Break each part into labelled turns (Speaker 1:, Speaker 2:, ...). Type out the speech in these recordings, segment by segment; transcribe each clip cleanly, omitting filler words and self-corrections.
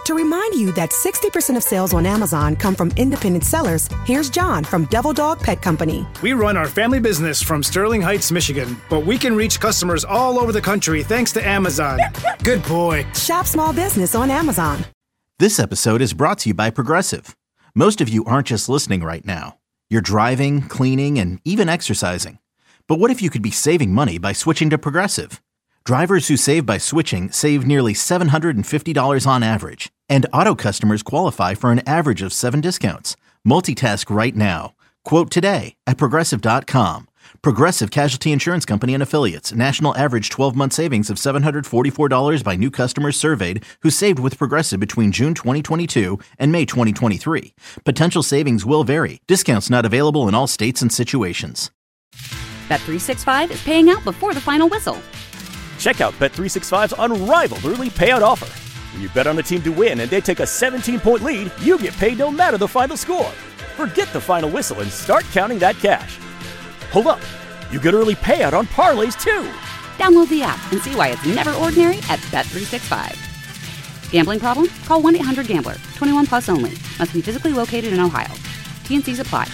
Speaker 1: To remind you that 60% of sales on Amazon come from independent sellers, here's John from Devil Dog Pet Company.
Speaker 2: We run our family business from Sterling Heights, Michigan, but we can reach customers all over the country thanks to Amazon. Good boy.
Speaker 1: Shop small business on Amazon.
Speaker 3: This episode is brought to you by Progressive. Most of you aren't just listening right now. You're driving, cleaning, and even exercising. But what if you could be saving money by switching to Progressive? Drivers who save by switching save nearly $750 on average. And auto customers qualify for an average of 7 discounts. Multitask right now. Quote today at Progressive.com. Progressive Casualty Insurance Company and Affiliates. National average 12-month savings of $744 by new customers surveyed who saved with Progressive between June 2022 and May 2023. Potential savings will vary. Discounts not available in all states and situations.
Speaker 4: Bet365 is paying out before the final whistle.
Speaker 5: Check out Bet365's unrivaled early payout offer. When you bet on a team to win and they take a 17-point lead, you get paid no matter the final score. Forget the final whistle and start counting that cash. Hold up. You get early payout on parlays, too.
Speaker 4: Download the app and see why it's never ordinary at Bet365. Gambling problem? Call 1-800-GAMBLER. 21 plus only. Must be physically located in Ohio. T&Cs apply.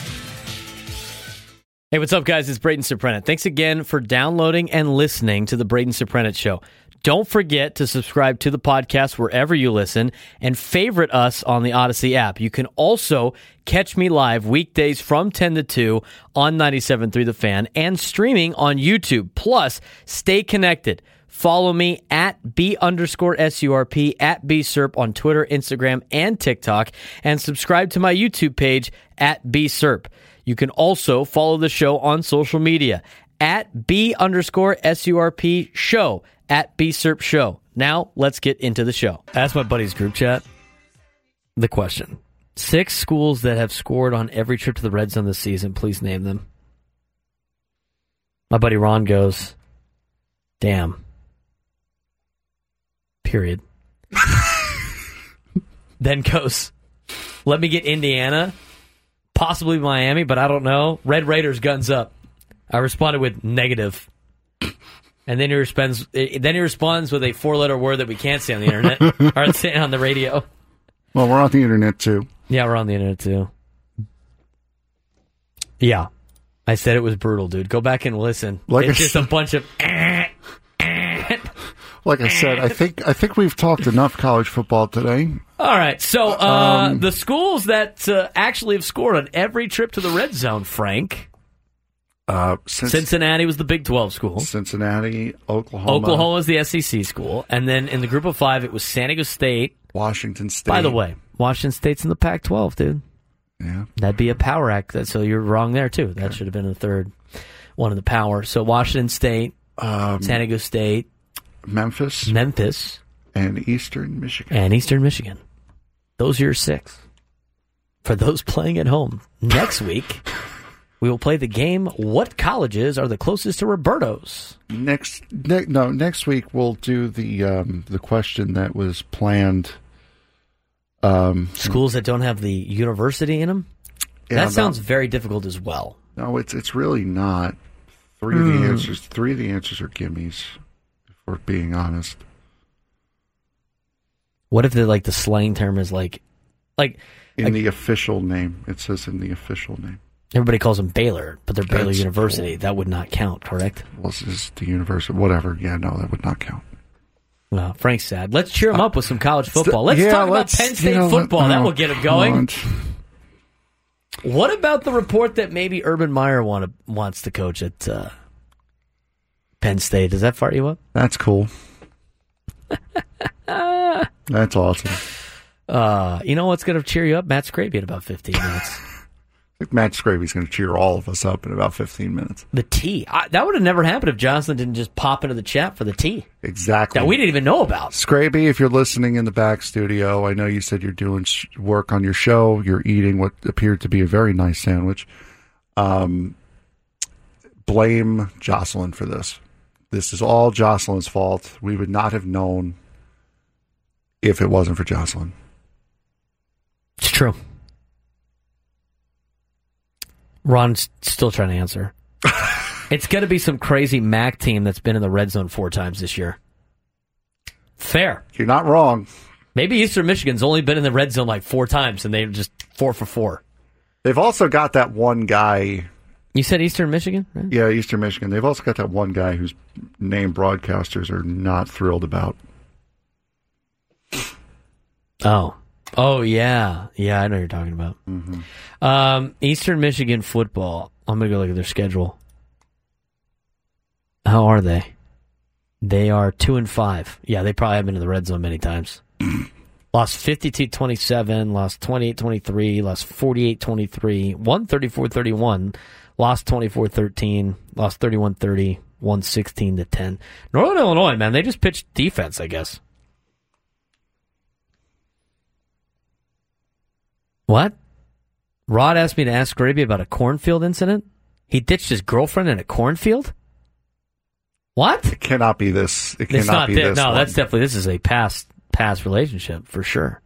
Speaker 6: Hey, what's up, guys? It's Braden Surprenant. Thanks again for downloading and listening to the Braden Surprenant Show. Don't forget to subscribe to the podcast wherever you listen and favorite us on the Odyssey app. You can also catch me live weekdays from 10 to 2 on 97.3 The Fan and streaming on YouTube. Plus, stay connected. Follow me at B_SURP, at BSURP on Twitter, Instagram, and TikTok, and subscribe to my YouTube page at BSURP. You can also follow the show on social media at B_SURP show, at BSURP show. Now, let's get into the show. Ask my buddy's group chat the question. 6 schools that have scored on every trip to the Red Zone this season. Please name them. My buddy Ron goes, damn. Period. Then goes, let me get Indiana. Possibly Miami, but I don't know. Red Raiders, guns up. I responded with negative. And then he responds with a 4-letter word that we can't say on the internet. Or say on the radio.
Speaker 7: Well, we're on the internet, too.
Speaker 6: Yeah, we're on the internet, too. Yeah. I said it was brutal, dude. Go back and listen. It's just a bunch of...
Speaker 7: Like I said, I think we've talked enough college football today.
Speaker 6: All right, so the schools that actually have scored on every trip to the Red Zone, Frank. Cincinnati was the Big 12 school.
Speaker 7: Cincinnati, Oklahoma.
Speaker 6: Oklahoma was the SEC school. And then in the group of 5, it was San Diego State.
Speaker 7: Washington State.
Speaker 6: By the way, Washington State's in the Pac-12, dude.
Speaker 7: Yeah.
Speaker 6: That'd be a power act. So you're wrong there, too. That should have been the third one of the power. So Washington State, San Diego State.
Speaker 7: Memphis. And Eastern Michigan. Those are your 6. For those playing at home, next week, we will play the game, what colleges are the closest to Roberto's? Next week, we'll do the question that was planned.
Speaker 6: Schools that don't have the university in them? Yeah, that sounds very difficult as well.
Speaker 7: No, it's really not. Three of the answers are gimmies. We're being honest.
Speaker 6: What if the slang term is like
Speaker 7: the official name? It says in the official name.
Speaker 6: Everybody calls them Baylor, but they're Baylor University. That would not count, correct?
Speaker 7: Well, this is the university. Whatever. Yeah, no, that would not count.
Speaker 6: Well, Frank's sad. Let's cheer him up with some college football. Let's talk about Penn State football. That will get him going. What about the report that maybe Urban Meyer wants to coach at Penn State? Does that fart you up?
Speaker 7: That's cool. That's awesome.
Speaker 6: You know what's going to cheer you up? Matt Scraby in about 15 minutes.
Speaker 7: I think Matt Scraby's going to cheer all of us up in about 15 minutes.
Speaker 6: The tea. That would have never happened if Johnson didn't just pop into the chat for the tea.
Speaker 7: Exactly.
Speaker 6: That we didn't even know about.
Speaker 7: Scraby, if you're listening in the back studio, I know you said you're doing work on your show. You're eating what appeared to be a very nice sandwich. Blame Jocelyn for this. This is all Jocelyn's fault. We would not have known if it wasn't for Jocelyn.
Speaker 6: It's true. Ron's still trying to answer. It's going to be some crazy MAC team that's been in the red zone 4 times this year. Fair.
Speaker 7: You're not wrong.
Speaker 6: Maybe Eastern Michigan's only been in the red zone like 4 times, and they're just 4 for 4.
Speaker 8: They've also got that one guy.
Speaker 6: You said Eastern Michigan, right?
Speaker 8: Yeah, Eastern Michigan. They've also got that one guy whose name broadcasters are not thrilled about.
Speaker 6: Oh, yeah. Yeah, I know what you're talking about.
Speaker 8: Mm-hmm.
Speaker 6: Eastern Michigan football. I'm going to go look at their schedule. How are they? They are 2-5. Yeah, they probably have been in the red zone many times. Lost 52-27, lost 28-23, lost 48-23, won 34-31, lost 24-13, lost 31-30, won 16-10. Northern Illinois, man, they just pitched defense, I guess. What? Rod asked me to ask Graby about a cornfield incident? He ditched his girlfriend in a cornfield? What?
Speaker 8: It cannot be this. It cannot be this.
Speaker 6: No,
Speaker 8: one.
Speaker 6: that's definitely, this is a past relationship for sure.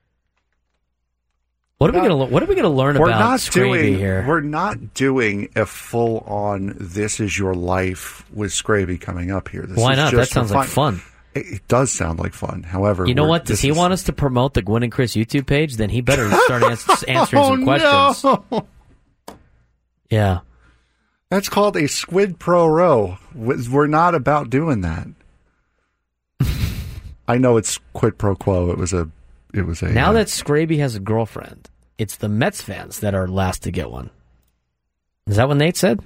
Speaker 6: What are we going to learn about Scraby here?
Speaker 8: We're not doing a full on "This Is Your Life" with Scraby coming up here.
Speaker 6: Why not? That sounds like fun.
Speaker 8: It does sound like fun. However,
Speaker 6: you know what? Does he want us to promote the Gwynn and Chris YouTube page? Then he better start answering some questions.
Speaker 8: No.
Speaker 6: Yeah.
Speaker 8: That's called a squid pro row. We're not about doing that. I know it's quid pro quo. It was a.
Speaker 6: Now that Scraby has a girlfriend, it's the Mets fans that are last to get one. Is that what Nate said?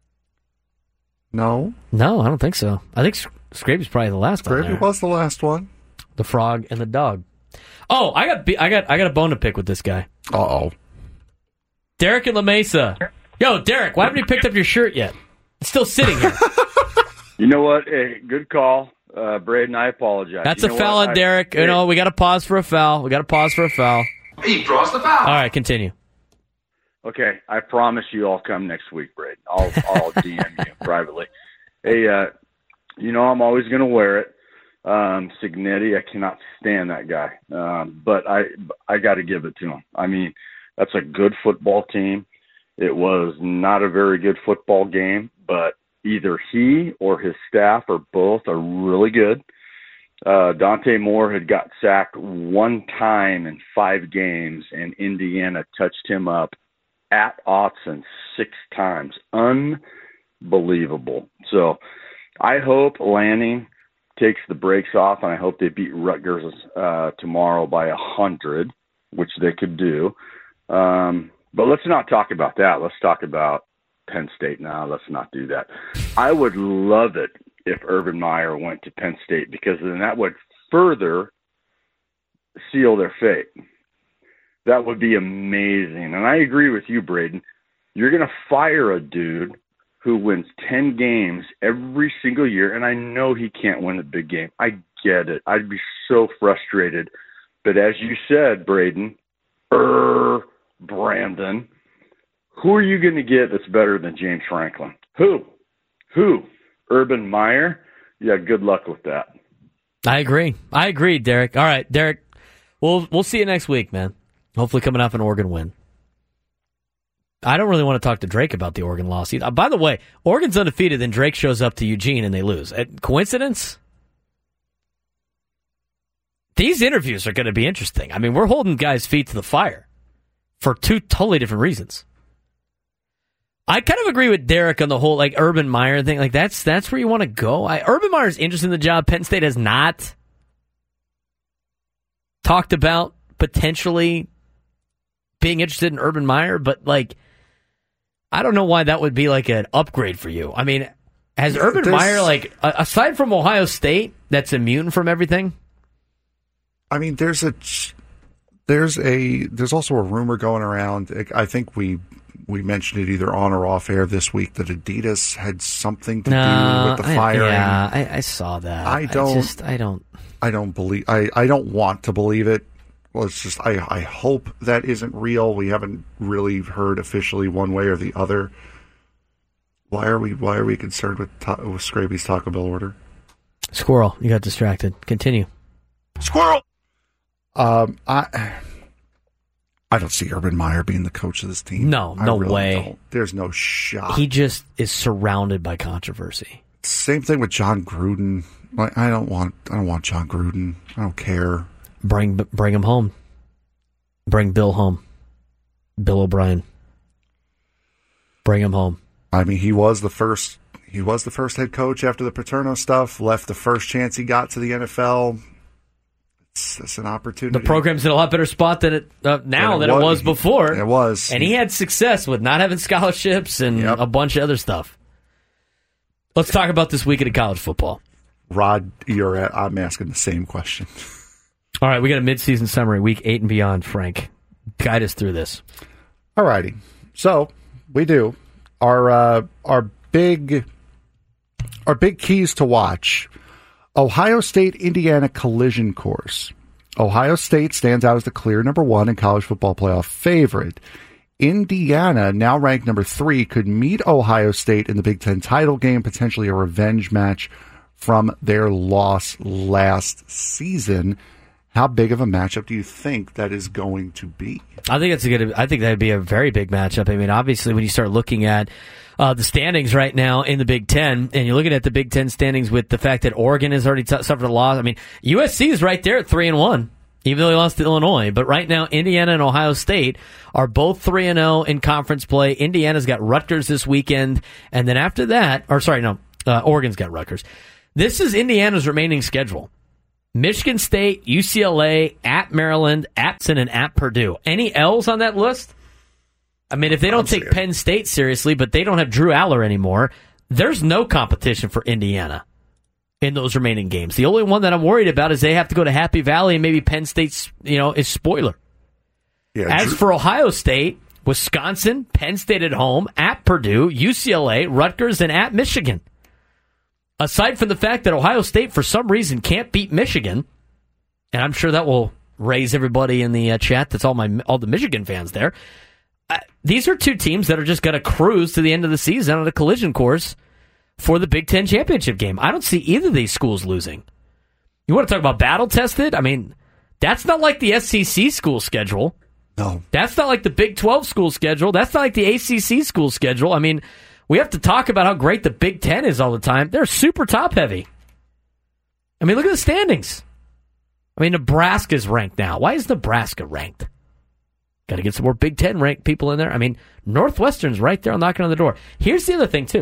Speaker 8: No,
Speaker 6: I don't think so. I think Scraby's probably the last one.
Speaker 8: Scraby was the last one.
Speaker 6: The frog and the dog. Oh, I got a bone to pick with this guy.
Speaker 8: Uh-oh.
Speaker 6: Derek in La Mesa. Yo, Derek, why haven't you picked up your shirt yet? It's still sitting here.
Speaker 9: You know what? Hey, good call. Braden, I apologize.
Speaker 6: That's a foul on Derek. We got to pause for a foul. He draws the foul. All right, continue.
Speaker 9: Okay, I promise you I'll come next week, Braden. I'll DM you privately. Hey, I'm always going to wear it. Signetti, I cannot stand that guy. But I got to give it to him. I mean, that's a good football team. It was not a very good football game, but either he or his staff or both are really good. Dante Moore had got sacked 1 time in 5 games, and Indiana touched him up at Autzen 6 times. Unbelievable. So I hope Lanning takes the brakes off, and I hope they beat Rutgers tomorrow by 100, which they could do. But let's not talk about that. Let's talk about Penn State now. Let's not do that. I would love it if Urban Meyer went to Penn State, because then that would further seal their fate. That would be amazing. And I agree with you, Braden. You're going to fire a dude who wins 10 games every single year, and I know he can't win a big game. I get it. I'd be so frustrated. But as you said, Braden, Brandon, who are you going to get that's better than James Franklin? Who? Urban Meyer? Yeah, good luck with that.
Speaker 6: I agree, Derek. All right, Derek, we'll see you next week, man. Hopefully coming off an Oregon win. I don't really want to talk to Drake about the Oregon loss either. By the way, Oregon's undefeated, then Drake shows up to Eugene and they lose. Coincidence? These interviews are going to be interesting. I mean, we're holding guys' feet to the fire for 2 totally different reasons. I kind of agree with Derek on the whole Urban Meyer thing. That's where you want to go. Urban Meyer's interested in the job. Penn State has not talked about potentially being interested in Urban Meyer, but I don't know why that would be an upgrade for you. I mean, has Urban Meyer aside from Ohio State that's immune from everything?
Speaker 8: I mean, there's also a rumor going around. I think we mentioned it either on or off air this week that Adidas had something to do with the firing.
Speaker 6: I saw that. I don't
Speaker 8: want to believe it. Well, it's just I hope that isn't real. We haven't really heard officially one way or the other. Why are we concerned with Scraby's Taco Bell order?
Speaker 6: Squirrel, you got distracted. Continue.
Speaker 8: Squirrel. I don't see Urban Meyer being the coach of this team.
Speaker 6: No really way.
Speaker 8: Don't. There's no shot.
Speaker 6: He just is surrounded by controversy.
Speaker 8: Same thing with John Gruden. I don't want John Gruden. I don't care.
Speaker 6: Bring him home. Bring Bill home. Bill O'Brien. Bring him home.
Speaker 8: I mean, he was the first head coach after the Paterno stuff. Left the first chance he got to the NFL. It's an opportunity.
Speaker 6: The program's in a lot better spot than it was before.
Speaker 8: It was,
Speaker 6: and he had success with not having scholarships and a bunch of other stuff. Let's talk about this weekend of college football.
Speaker 8: Rod, I'm asking the same question.
Speaker 6: All right, we got a midseason summary, week 8 and beyond. Frank, guide us through this.
Speaker 8: All righty, so we do our big keys to watch. Ohio State-Indiana collision course. Ohio State stands out as the clear number 1 in college football playoff favorite. Indiana, now ranked number 3, could meet Ohio State in the Big Ten title game, potentially a revenge match from their loss last season. How big of a matchup do you think that is going to be?
Speaker 6: I think that'd be a very big matchup. I mean, obviously, when you start looking at the standings right now in the Big Ten, and you're looking at the Big Ten standings with the fact that Oregon has already suffered a loss. I mean, USC is right there at 3-1, even though they lost to Illinois. But right now, Indiana and Ohio State are both 3-0 in conference play. Indiana's got Rutgers this weekend, and then after that, Oregon's got Rutgers. This is Indiana's remaining schedule. Michigan State, UCLA, at Maryland, at Clemson, and at Purdue. Any L's on that list? I mean, if they don't take Penn State seriously, but they don't have Drew Aller anymore, there's no competition for Indiana in those remaining games. The only one that I'm worried about is they have to go to Happy Valley, and maybe Penn State's, is spoiler. Yeah, As for Ohio State, Wisconsin, Penn State at home, at Purdue, UCLA, Rutgers, and at Michigan. Aside from the fact that Ohio State, for some reason, can't beat Michigan, and I'm sure that will raise everybody in the chat, that's all the Michigan fans there, these are two teams that are just going to cruise to the end of the season on a collision course for the Big Ten championship game. I don't see either of these schools losing. You want to talk about battle-tested? I mean, that's not like the SEC school schedule.
Speaker 8: No.
Speaker 6: That's not like the Big 12 school schedule. That's not like the ACC school schedule. I mean, we have to talk about how great the Big Ten is all the time. They're super top-heavy. I mean, look at the standings. I mean, Nebraska's ranked now. Why is Nebraska ranked? Got to get some more Big Ten ranked people in there. I mean, Northwestern's right there knocking on the door. Here's the other thing, too.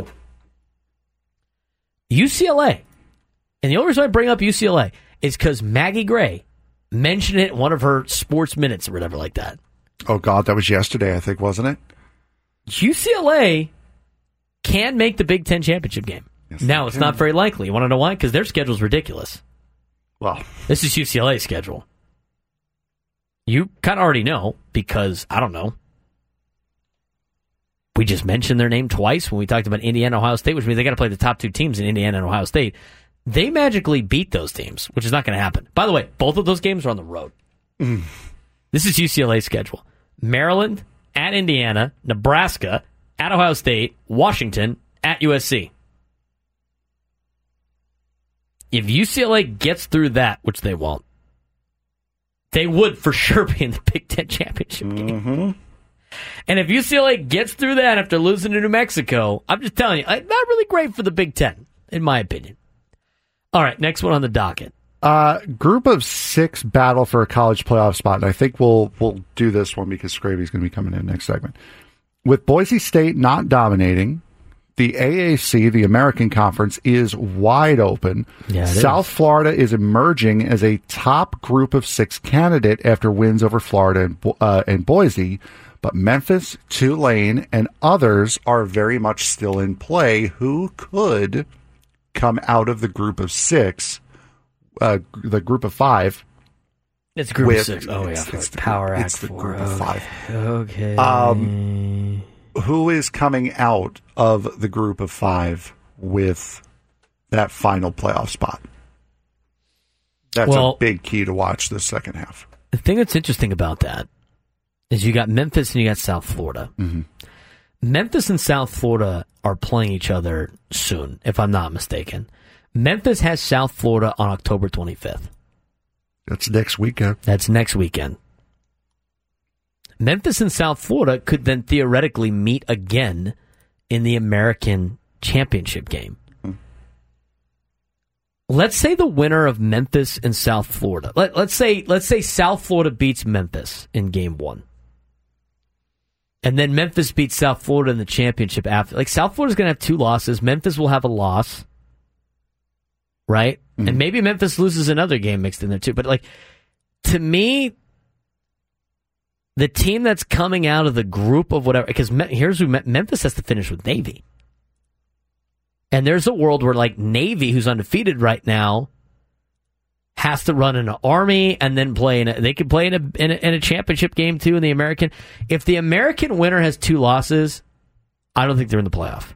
Speaker 6: UCLA. And the only reason I bring up UCLA is because Maggie Gray mentioned it in one of her sports minutes or whatever like that.
Speaker 8: Oh, God, that was yesterday, I think, wasn't it?
Speaker 6: UCLA can make the Big Ten championship game. Yes, now, it's not very likely. You want to know why? Because their schedule's ridiculous.
Speaker 8: Well,
Speaker 6: this is UCLA's schedule. You kind of already know because, I don't know, we just mentioned their name twice when we talked about Indiana and Ohio State, which means they got to play the top two teams in Indiana and Ohio State. They magically beat those teams, which is not going to happen. By the way, both of those games are on the road. This is UCLA's schedule. Maryland, at Indiana, Nebraska, at Ohio State, Washington, at USC. If UCLA gets through that, which they won't, they would for sure be in the Big Ten championship game. And if UCLA gets through that after losing to New Mexico, I'm just telling you, not really great for the Big Ten, in my opinion. All right, next one on the docket.
Speaker 8: Group of 6 battle for a college playoff spot, and I think we'll do this one because Scravy's going to be coming in next segment. With Boise State not dominating, the AAC, the American Conference, is wide open.
Speaker 6: Yeah,
Speaker 8: South Florida is emerging as a top group of 6 candidate after wins over Florida and Boise. But Memphis, Tulane, and others are very much still in play who could come out of the group of 6, the group of 5.
Speaker 6: It's group of 6. Oh, yeah.
Speaker 8: It's
Speaker 6: Power Act
Speaker 8: It's the
Speaker 6: 4.
Speaker 8: group of 5.
Speaker 6: Okay.
Speaker 8: Who is coming out of the group of 5 with that final playoff spot? That's a big key to watch this second half.
Speaker 6: The thing that's interesting about that is you got Memphis and you got South Florida.
Speaker 8: Mm-hmm.
Speaker 6: Memphis and South Florida are playing each other soon, if I'm not mistaken. Memphis has South Florida on October 25th.
Speaker 8: That's next weekend.
Speaker 6: That's next weekend. Memphis and South Florida could then theoretically meet again in the American Championship game. let's say the winner of Memphis and South Florida. Let's say South Florida beats Memphis in game 1. And then Memphis beats South Florida in the championship after. Like, South Florida's going to have 2 losses. Memphis will have a loss. Right? Mm-hmm. And maybe Memphis loses another game mixed in there too. But, like, to me, the team that's coming out of the group of whatever, because here's who Memphis has to finish with Navy. And there's a world where, like, Navy, who's undefeated right now, has to run in an Army and then play they could play in a championship game too in the American. If the American winner has 2 losses, I don't think they're in the playoff.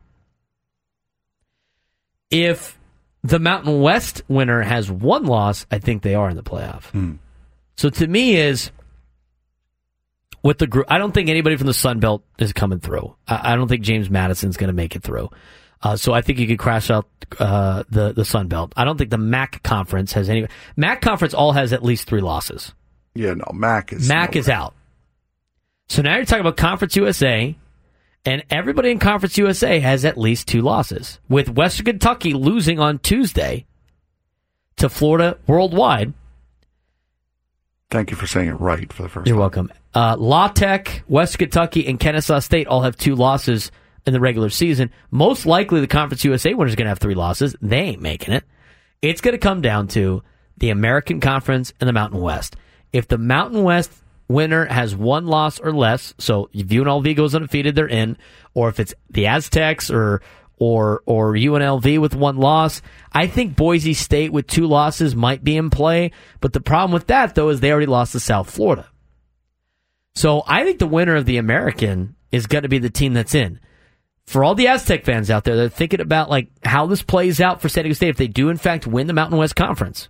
Speaker 6: If the Mountain West winner has 1 loss, I think they are in the playoff. So to me is, with the group, I don't think anybody from the Sun Belt is coming through. I don't think James Madison's going to make it through. So I think you could crash out the Sun Belt. I don't think the MAC conference has any. MAC conference all has at least 3 losses.
Speaker 8: Yeah, no, MAC is
Speaker 6: out. So now you're talking about Conference USA, and everybody in Conference USA has at least 2 losses. With Western Kentucky losing on Tuesday to Florida Worldwide.
Speaker 8: Thank you for saying it right for the first time.
Speaker 6: You're welcome. La Tech, Western Kentucky, and Kennesaw State all have 2 losses in the regular season. Most likely the Conference USA winner is going to have 3 losses. They ain't making it. It's going to come down to the American Conference and the Mountain West. If the Mountain West winner has 1 loss or less, so if UNLV goes undefeated, they're in, or if it's the Aztecs or UNLV with 1 loss, I think Boise State with 2 losses might be in play. But the problem with that, though, is they already lost to South Florida. So I think the winner of the American is going to be the team that's in. For all the Aztec fans out there, they're thinking about, like, how this plays out for San Diego State if they do, in fact, win the Mountain West Conference.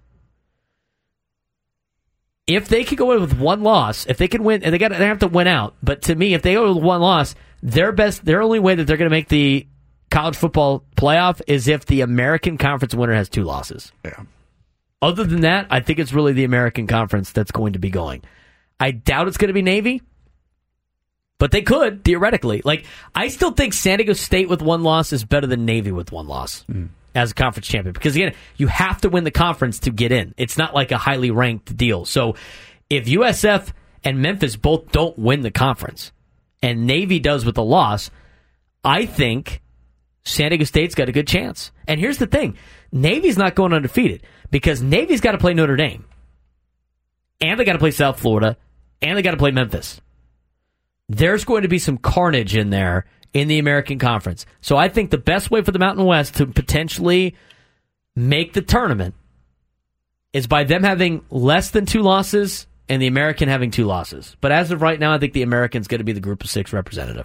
Speaker 6: If they could go in with 1 loss, if they can win, and they have to win out. But to me, if they go with 1 loss, their only way that they're going to make the college football playoff is if the American Conference winner has 2 losses.
Speaker 8: Yeah.
Speaker 6: Other than that, I think it's really the American Conference that's going to be going. I doubt it's going to be Navy. But they could, theoretically. Like, I still think San Diego State with 1 loss is better than Navy with 1 loss as a conference champion. Because, again, you have to win the conference to get in. It's not like a highly ranked deal. So if USF and Memphis both don't win the conference, and Navy does with a loss, I think San Diego State's got a good chance. And here's the thing. Navy's not going undefeated because Navy's got to play Notre Dame. And they got to play South Florida. And they got to play Memphis. There's going to be some carnage in there in the American Conference. So I think the best way for the Mountain West to potentially make the tournament is by them having less than 2 losses and the American having 2 losses. But as of right now, I think the American's going to be the Group of 6 representative.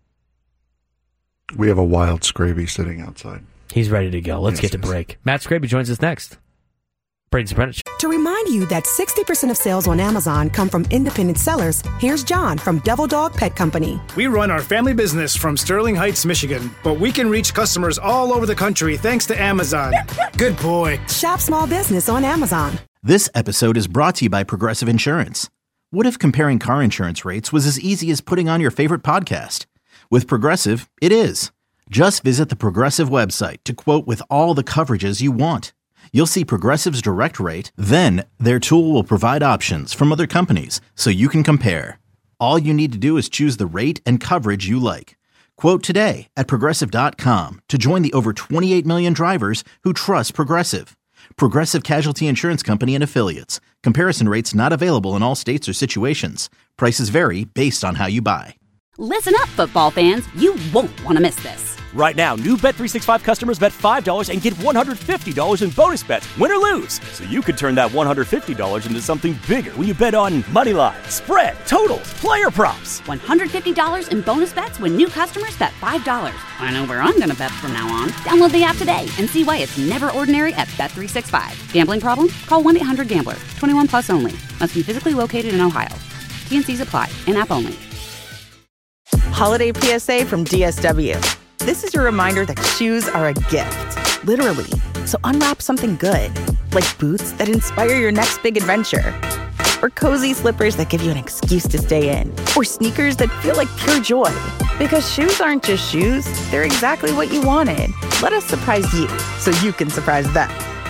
Speaker 8: We have a wild Scraby sitting outside.
Speaker 6: He's ready to go. Let's get to break. Matt Scraby joins us next. Braden's Apprentice.
Speaker 1: To remind you that 60% of sales on Amazon come from independent sellers, here's John from Devil Dog Pet Company.
Speaker 2: We run our family business from Sterling Heights, Michigan, but we can reach customers all over the country thanks to Amazon. Good boy.
Speaker 1: Shop small business on Amazon.
Speaker 3: This episode is brought to you by Progressive Insurance. What if comparing car insurance rates was as easy as putting on your favorite podcast? With Progressive, it is. Just visit the Progressive website to quote with all the coverages you want. You'll see Progressive's direct rate, then their tool will provide options from other companies so you can compare. All you need to do is choose the rate and coverage you like. Quote today at Progressive.com to join the over 28 million drivers who trust Progressive. Progressive Casualty Insurance Company and Affiliates. Comparison rates not available in all states or situations. Prices vary based on how you buy.
Speaker 4: Listen up, football fans. You won't want to miss this.
Speaker 5: Right now, new Bet365 customers bet $5 and get $150 in bonus bets, win or lose. So you could turn that $150 into something bigger when you bet on moneyline, spread, totals, player props.
Speaker 4: $150 in bonus bets when new customers bet $5. I know where I'm going to bet from now on. Download the app today and see why it's never ordinary at Bet365. Gambling problem? Call 1-800-GAMBLER. 21 plus only. Must be physically located in Ohio. T&Cs apply. In-app only.
Speaker 10: Holiday PSA from DSW. This is your reminder that shoes are a gift, literally. So unwrap something good, like boots that inspire your next big adventure, or cozy slippers that give you an excuse to stay in, or sneakers that feel like pure joy. Because shoes aren't just shoes, they're exactly what you wanted. Let us surprise you so you can surprise them.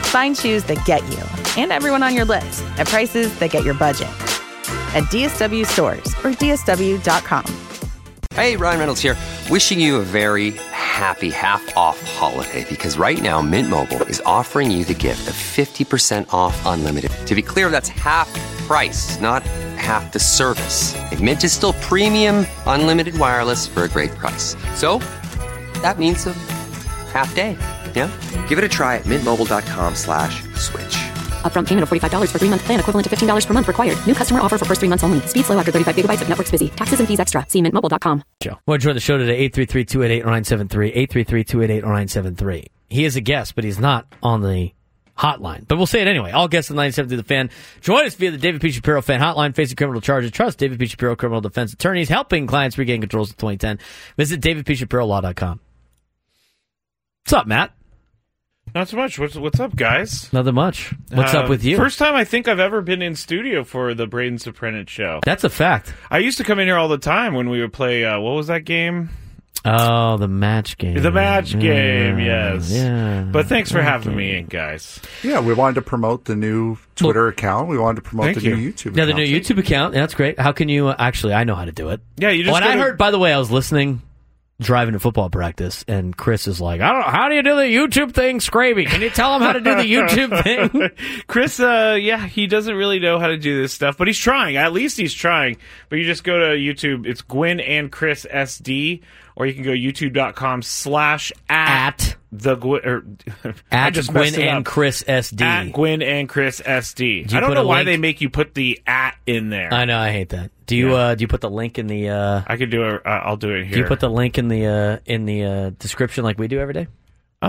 Speaker 10: Find shoes that get you and everyone on your list at prices that get your budget. At DSW stores or DSW.com.
Speaker 11: Hey, Ryan Reynolds here. Wishing you a very happy half-off holiday, because right now Mint Mobile is offering you the gift of 50% off unlimited. To be clear, that's half price, not half the service. And Mint is still premium unlimited wireless for a great price. So that means a half day. Yeah? Give it a try at mintmobile.com/switch.
Speaker 12: Upfront payment of $45 for 3-month plan, equivalent to $15 per month required. New customer offer for first 3 months only. Speed slow after 35 gigabytes if network's busy. Taxes and fees extra. See mintmobile.com.
Speaker 6: Joe. Want to join the show today? 833-288-0973. 833-288-0973. He is a guest, but he's not on the hotline. But we'll say it anyway. All guests on 97 The Fan. Join us via the David P. Shapiro Fan Hotline. Facing criminal charges. Trust David P. Shapiro Criminal Defense Attorneys. Helping clients regain controls in 2010. Visit davidpshapirolaw.com. What's up, Matt?
Speaker 13: Not so much. What's up, guys?
Speaker 6: Nothing much. What's up with you?
Speaker 13: First time I think I've ever been in studio for the Braden Soprennett show.
Speaker 6: That's a fact.
Speaker 13: I used to come in here all the time when we would play, what was that game?
Speaker 6: Oh, the match game.
Speaker 13: The match game, yes.
Speaker 6: Yeah.
Speaker 13: But thanks for having me in, guys.
Speaker 8: Yeah, we wanted to promote the new Twitter account. We wanted to promote the new YouTube account.
Speaker 6: Yeah, the new YouTube account. Yeah, that's great. How can you... actually, I know how to do it.
Speaker 13: Yeah, you just
Speaker 6: When I heard, by the way, I was listening... driving to football practice, and Chris is like, I don't know, how do you do the YouTube thing, Scraby? Can you tell him how to do the YouTube thing?
Speaker 13: Chris, he doesn't really know how to do this stuff, but he's trying. At least he's trying. But you just go to YouTube. It's Gwyn and Chris SD, or you can go youtube.com/at the Gwyn,
Speaker 6: at Gwyn and Chris SD.
Speaker 13: At Gwyn and Chris SD. I don't know why they make you put the at in there.
Speaker 6: I know, I hate that. Do you put the link in the?
Speaker 13: I could do it. I'll do it here.
Speaker 6: Do you put the link in the description like we do every day?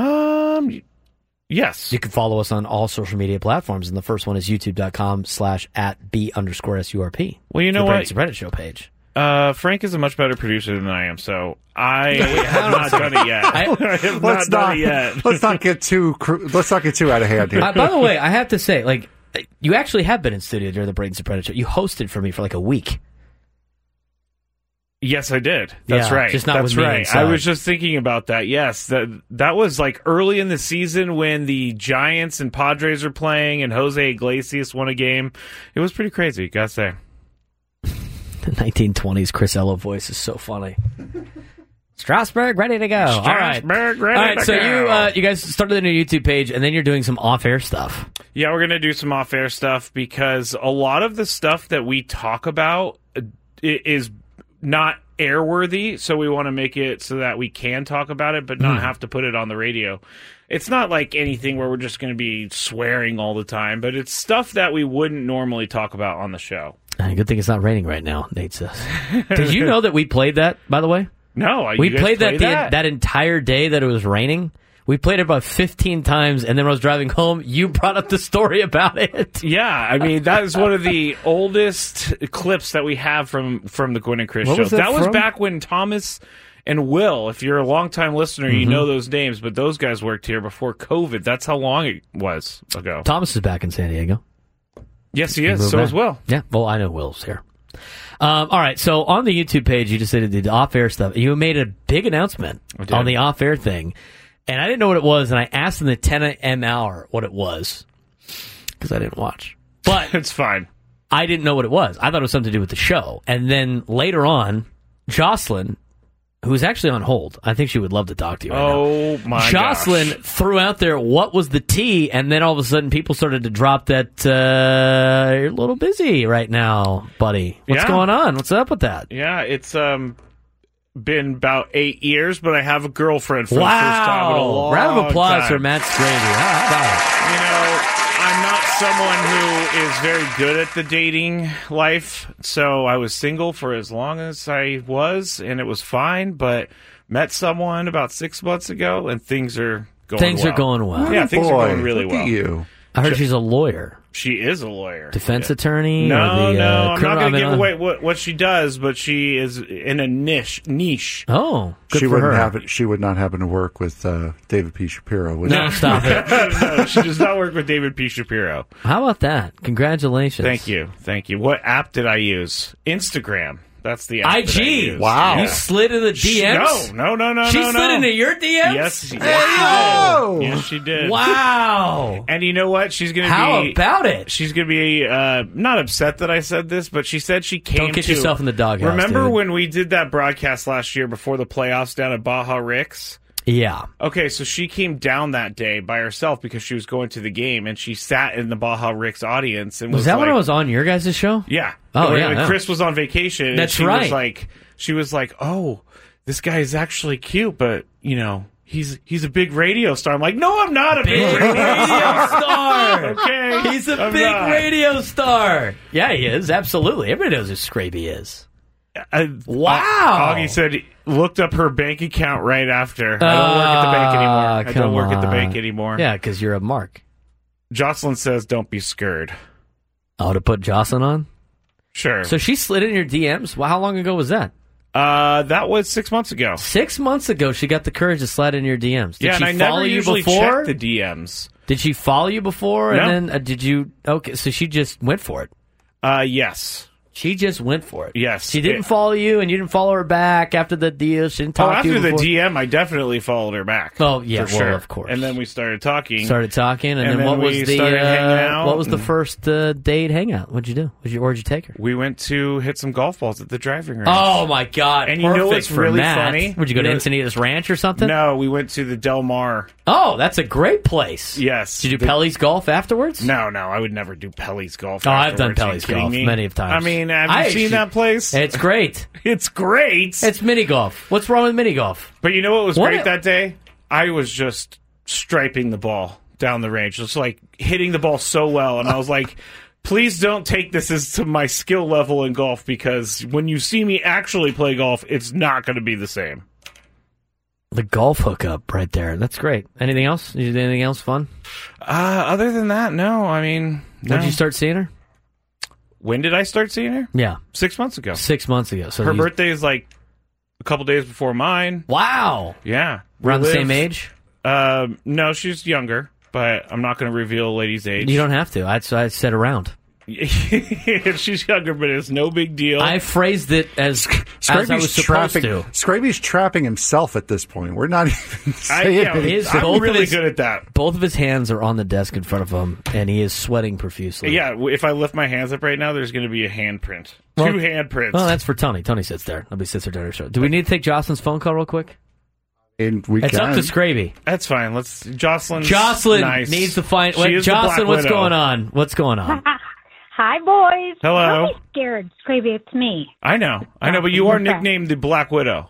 Speaker 13: Yes.
Speaker 6: You can follow us on all social media platforms, and the first one is youtube.com/@B_SURP.
Speaker 13: Well, you know what?
Speaker 6: It's the Reddit show page.
Speaker 13: Frank is a much better producer than I am, so I have not done it yet. I have not done it yet.
Speaker 8: Let's not get too out of hand here.
Speaker 6: By the way, I have to say, like, you actually have been in studio during the Braden Soprennett show. You hosted for me for like a week.
Speaker 13: Yes, I did. That's right.
Speaker 6: Just not
Speaker 13: That's
Speaker 6: with me
Speaker 13: right.
Speaker 6: inside.
Speaker 13: I was just thinking about that. Yes, that was like early in the season when the Giants and Padres were playing, and Jose Iglesias won a game. It was pretty crazy, gotta say.
Speaker 6: The 1920s Chris Ello voice is so funny. Strasburg ready to go.
Speaker 13: Strasburg ready to go.
Speaker 6: So you guys started the new YouTube page, and then you're doing some off-air stuff.
Speaker 13: Yeah, we're gonna do some off-air stuff because a lot of the stuff that we talk about is not airworthy, so we want to make it so that we can talk about it, but not have to put it on the radio. It's not like anything where we're just going to be swearing all the time, but it's stuff that we wouldn't normally talk about on the show.
Speaker 6: Good thing it's not raining right now, Nate says. Did you know that we played that, by the way?
Speaker 13: No,
Speaker 6: we played that entire day that it was raining. We played it about 15 times, and then when I was driving home, you brought up the story about it.
Speaker 13: Yeah, I mean, that is one of the oldest clips that we have from the Gwyn and Chris show. That was back when Thomas and Will, if you're a longtime listener, you know those names, but those guys worked here before COVID. That's how long it was ago.
Speaker 6: Thomas is back in San Diego.
Speaker 13: Yes, he is. So is Will.
Speaker 6: Yeah, well, I know Will's here. All right, so on the YouTube page, you just did the off-air stuff. You made a big announcement on the off-air thing. And I didn't know what it was, and I asked in the 10 a.m. hour what it was, because I didn't watch. But
Speaker 13: it's fine.
Speaker 6: I didn't know what it was. I thought it was something to do with the show. And then later on, Jocelyn, who's actually on hold, I think she would love to talk to you right now.
Speaker 13: My
Speaker 6: Jocelyn threw out there, what was the tea? And then all of a sudden, people started to drop that, you're a little busy right now, buddy. What's going on? What's up with that?
Speaker 13: Yeah, it's been about 8 years, but I have a girlfriend for the first time in a long
Speaker 6: round of applause
Speaker 13: time.
Speaker 6: for Matt Scraby. How about
Speaker 13: I'm not someone who is very good at the dating life, so I was single for as long as I was, and it was fine, but met someone about 6 months ago, and things are going well.
Speaker 6: Things are going well.
Speaker 13: Yeah, things are going really
Speaker 8: look
Speaker 13: well.
Speaker 8: At you.
Speaker 6: I heard she's a lawyer.
Speaker 13: She is a lawyer.
Speaker 6: Defense attorney?
Speaker 13: No,
Speaker 6: or the,
Speaker 13: I'm not going to give away what she does, but she is in a niche.
Speaker 6: Oh, good
Speaker 8: she
Speaker 6: for her.
Speaker 8: She would not happen to work with David P. Shapiro, would
Speaker 6: No,
Speaker 8: she?
Speaker 6: stop it.
Speaker 13: No, she does not work with David P. Shapiro.
Speaker 6: How about that? Congratulations.
Speaker 13: Thank you. What app did I use? Instagram. That's the app that I use.
Speaker 7: IG. Wow.
Speaker 13: Yeah.
Speaker 7: You slid in the DMs?
Speaker 13: No.
Speaker 7: She slid into your DMs?
Speaker 13: Yes.
Speaker 7: Wow.
Speaker 13: Yes, she did.
Speaker 7: Wow.
Speaker 13: And you know what? She's going to be...
Speaker 7: How about it?
Speaker 13: She's going to be not upset that I said this, but she said she came to...
Speaker 7: Don't get yourself in the doghouse,
Speaker 13: Remember
Speaker 7: dude.
Speaker 13: when we did that broadcast last year before the playoffs down at Baja Ricks?
Speaker 7: Yeah.
Speaker 13: Okay, so she came down that day by herself because she was going to the game, and she sat in the Baja Ricks audience. And
Speaker 7: Was that when I was on your guys' show?
Speaker 13: Yeah.
Speaker 7: Oh,
Speaker 13: and
Speaker 7: yeah.
Speaker 13: Chris was on vacation. And
Speaker 7: That's
Speaker 13: she
Speaker 7: right.
Speaker 13: Was like, she was like, oh, this guy is actually cute, but, you know, he's a big radio star. I'm like, no, I'm not a big radio
Speaker 7: star.
Speaker 13: Okay.
Speaker 7: He's a
Speaker 13: I'm
Speaker 7: big
Speaker 13: not.
Speaker 7: radio star. Yeah, he is. Absolutely. Everybody knows who Scraby is. Wow.
Speaker 13: Augie said he looked up her bank account right after. I don't work at the bank anymore. I don't work at the bank anymore.
Speaker 7: Yeah, because you're a mark.
Speaker 13: Jocelyn says, don't be scared.
Speaker 7: Oh, to put Jocelyn on?
Speaker 13: Sure.
Speaker 7: So she slid in your DMs? Well, how long ago was that?
Speaker 13: That was 6 months ago.
Speaker 7: 6 months ago, she got the courage to slide in your DMs. Did
Speaker 13: Yeah,
Speaker 7: she
Speaker 13: and I
Speaker 7: follow
Speaker 13: never
Speaker 7: you
Speaker 13: usually
Speaker 7: before?
Speaker 13: check the DMs.
Speaker 7: Did she follow you before?
Speaker 13: No.
Speaker 7: And then did you? Okay, so she just went for it.
Speaker 13: Yes.
Speaker 7: She just went for it.
Speaker 13: Yes.
Speaker 7: She didn't follow you, and you didn't follow her back after the deal. She didn't talk to you
Speaker 13: after the
Speaker 7: before.
Speaker 13: DM, I definitely followed her back.
Speaker 7: Oh, yeah,
Speaker 13: for
Speaker 7: well,
Speaker 13: sure.
Speaker 7: of course.
Speaker 13: And then we started talking.
Speaker 7: And then what was
Speaker 13: we
Speaker 7: the
Speaker 13: started hanging out.
Speaker 7: what was the first date hangout? What'd you do? Where'd you take her?
Speaker 13: We went to hit some golf balls at the driving range.
Speaker 7: Oh my God!
Speaker 13: And you know what's
Speaker 7: Perfect for
Speaker 13: really
Speaker 7: Matt.
Speaker 13: funny?
Speaker 7: Would you go to
Speaker 13: You know-
Speaker 7: Encinitas Ranch or something?
Speaker 13: No, we went to the Del Mar.
Speaker 7: Oh, that's a great place.
Speaker 13: Yes.
Speaker 7: Did you do Pelly's golf afterwards?
Speaker 13: No, I would never do Pelly's golf.
Speaker 7: Oh, I've done
Speaker 13: afterwards. Are you
Speaker 7: Pelly's
Speaker 13: kidding
Speaker 7: golf
Speaker 13: me?
Speaker 7: many of times.
Speaker 13: I mean, have you seen that place?
Speaker 7: It's great.
Speaker 13: It's great.
Speaker 7: It's mini golf. What's wrong with mini golf?
Speaker 13: But you know what was
Speaker 7: What-
Speaker 13: great that day? I was just striping the ball down the range, just like hitting the ball so well, and I was like, please don't take this as to my skill level in golf, because when you see me actually play golf, it's not going to be the same.
Speaker 7: The golf hookup right there. That's great. Anything else? Did you do anything else fun?
Speaker 13: Other than that, no. I mean, no.
Speaker 7: When did you start seeing her?
Speaker 13: When did I start seeing her?
Speaker 7: Yeah.
Speaker 13: 6 months ago.
Speaker 7: 6 months ago. So
Speaker 13: Her birthday is like a couple days before mine.
Speaker 7: Wow.
Speaker 13: Yeah.
Speaker 7: Around the
Speaker 13: We
Speaker 7: same
Speaker 13: live-
Speaker 7: age?
Speaker 13: No, she's younger, but I'm not going to reveal a lady's age.
Speaker 7: You don't have to. I said around.
Speaker 13: She's younger, but it's no big deal.
Speaker 7: I phrased it as I was supposed to.
Speaker 8: Scraby's trapping himself at this point. We're not even saying anything.
Speaker 13: I'm really good at that.
Speaker 7: Both of his hands are on the desk in front of him, and he is sweating profusely.
Speaker 13: Yeah, if I lift my hands up right now, there's going to be a handprint.
Speaker 7: Well-
Speaker 13: Two handprints.
Speaker 7: Oh, that's for Tony. Tony sits there. Nobody sits there during her show. Do we need to take Jocelyn's phone call real quick?
Speaker 8: And we
Speaker 7: It's
Speaker 8: can.
Speaker 7: up to Scraby.
Speaker 13: That's fine. Let's. Jocelyn
Speaker 7: Jocelyn needs to find.
Speaker 13: She is the
Speaker 7: Jocelyn,
Speaker 13: Black
Speaker 7: what's
Speaker 13: Widow.
Speaker 7: going on? What's going on?
Speaker 14: Hi, boys.
Speaker 13: Hello.
Speaker 14: Don't be scared, Scraby. It's me.
Speaker 13: I know, but you are nicknamed the Black Widow.